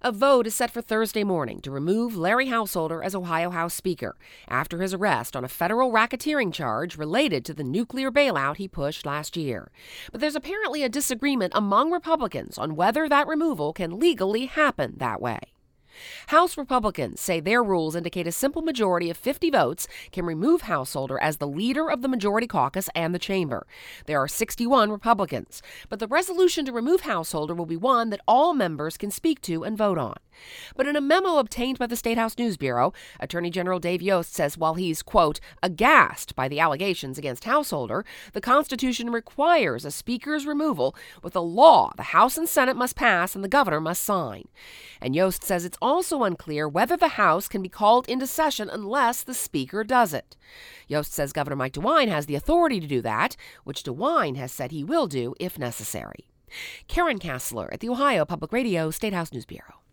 A vote is set for Thursday morning to remove Larry Householder as Ohio House Speaker after his arrest on a federal racketeering charge related to the nuclear bailout he pushed last year. But there's apparently a disagreement among Republicans on whether that removal can legally happen that way. House Republicans say their rules indicate a simple majority of 50 votes can remove Householder as the leader of the majority caucus and the chamber. There are 61 Republicans, but the resolution to remove Householder will be one that all members can speak to and vote on. But in a memo obtained by the State House News Bureau, Attorney General Dave Yost says while he's, quote, aghast by the allegations against Householder, the Constitution requires a speaker's removal with a law the House and Senate must pass and the governor must sign. And Yost says it's also unclear whether the House can be called into session unless the Speaker does it. Yost says Governor Mike DeWine has the authority to do that, which DeWine has said he will do if necessary. Karen Kassler at the Ohio Public Radio State House News Bureau.